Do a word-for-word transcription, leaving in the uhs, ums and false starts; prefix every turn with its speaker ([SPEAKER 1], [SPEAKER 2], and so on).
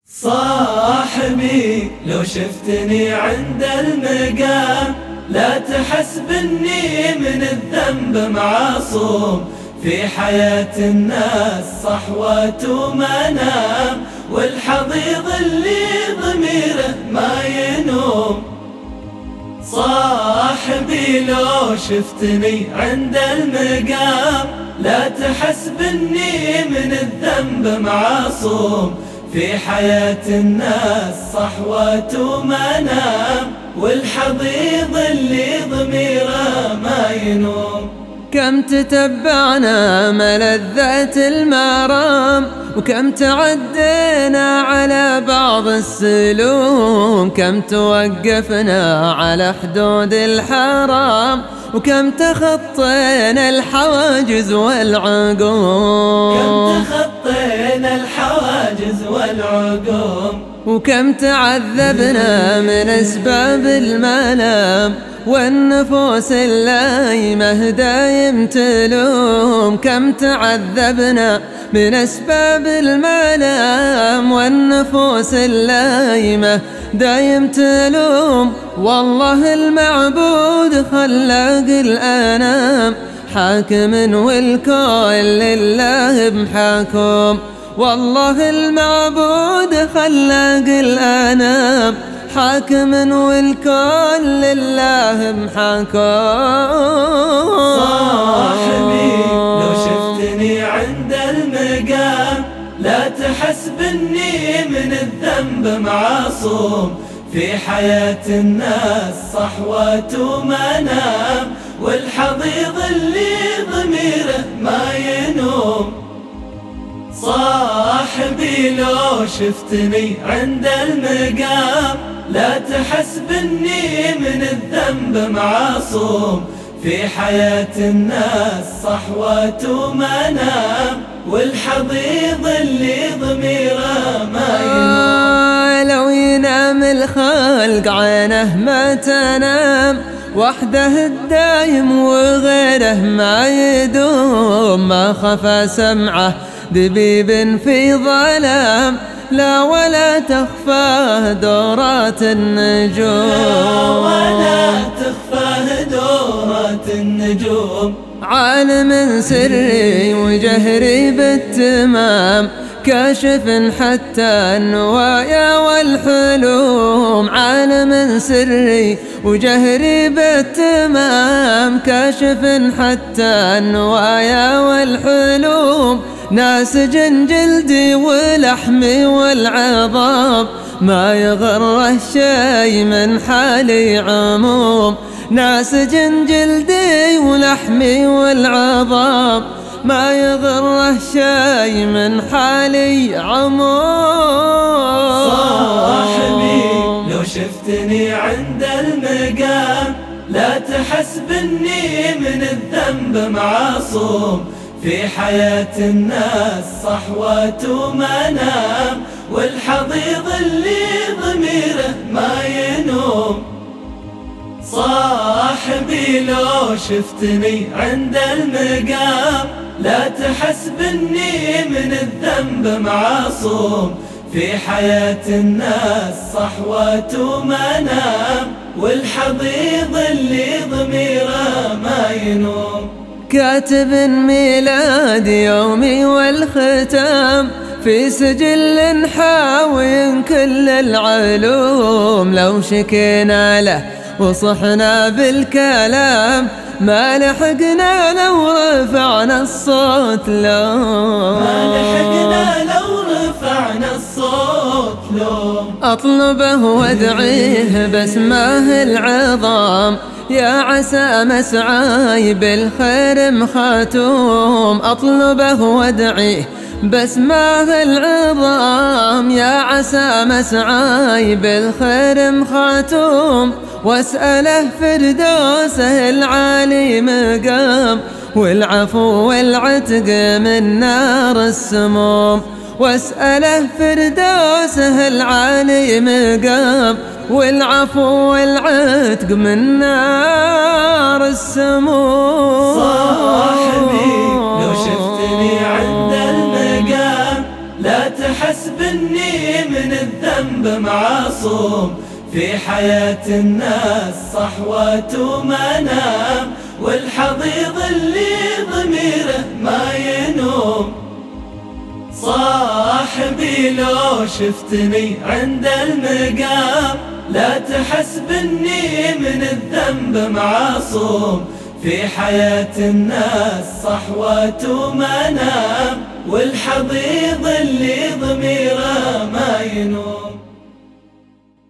[SPEAKER 1] صاحبي لو شفتني عند المقام لا تحسب اني من الذنب معصوم. في حياة الناس صحوات ومنام، والحضيض اللي ضميره ما ينوم. صاحبي لو شفتني عند المقام لا تحسب اني من الذنب معصوم. في حياة الناس صحوات ومنام، والحضيض اللي ضميره ما ينوم.
[SPEAKER 2] كم تتبعنا ملذات المرام، وكم تعدينا على بعض السلوم. كم توقفنا على حدود الحرام، وكم تخطينا الحواجز والعقوم.
[SPEAKER 1] كم تخطينا الحواجز والعقوم.
[SPEAKER 2] وكم تعذبنا من أسباب الملام، والنفوس اللايمة دايم تلوم. كم تعذبنا من أسباب الملام، والنفوس اللايمة دايم تلوم. والله المعبود خلاق الأنام حاكم، والكون لله بحكم. والله المعبود خلاق الأنام حاكم، والكون لله محكم.
[SPEAKER 1] صاحبي لو شفتني عند المقام لا تحسب اني من الذنب معصوم. في حياة الناس صحوات ومنام، والحضيض اللي ضميره ما ينوم. صاحبي لو شفتني عند المقام لا تحسب اني من الذنب معصوم. في حياة الناس صحوات ومنام، والحضيض اللي ضميره ما ينوم.
[SPEAKER 2] لو ينام الخلق عينه ما تنام، وحده الدايم وغيره ما يدوم. ما خفى سمعه دبيب في ظلام، لا ولا تخفاه دورات النجوم.
[SPEAKER 1] لا ولا تخفاه دورات النجوم.
[SPEAKER 2] عالم سري وجهري بالتمام، كاشف حتى النوايا والحلوم. عالم سري وجهري بالتمام، كاشف حتى النوايا والحلوم. ناسج جلدي ولحمي والعظام، ما يغره شي من حالي عموم. ناسج جلدي ولحمي والعظام، ما يغره شي من حالي عموم.
[SPEAKER 1] صاحبي لو شفتني عند المقام لا تحسب اني من الذنب معصوم. في حياة الناس صحوات ومنام، والحضيض اللي ضميره ما ينوم. صاحبي لو شفتني عند المقام لا تحسب اني من الذنب معصوم. في حياة الناس صحوات ومنام، والحضيض اللي ضميره ما ينوم.
[SPEAKER 2] كاتب ميلاد يومي والختام، في سجل حاوي كل العلوم. لو شكينا له وصحنا بالكلام، ما لحقنا لو رفعنا الصوت لوم.
[SPEAKER 1] ما لحقنا لو رفعنا الصوت لوم.
[SPEAKER 2] أطلبه وادعيه باسمه العظام، يا عسى مسعاي بالخير مخاتوم. أطلبه وادعيه باسمه العظام، يا عسى مسعاي بالخير مخاتوم. واسأله فردوسه العالي مقام، والعفو والعتق من نار السموم. واسأله فردوسه العالي مقام، والعفو والعتق من نار السموم.
[SPEAKER 1] صاحبي لو شفتني عند المقام لا لا تحسب اني من الذنب معصوم، في حياة الناس صحوات ومنام، والحضيض اللي ضميره ما ينوم. صاحبي لو شفتني عند المقام، لا تحسب اني من الذنب معصوم، في حياة الناس صحوات ومنام، والحضيض اللي ضميره ما ينوم.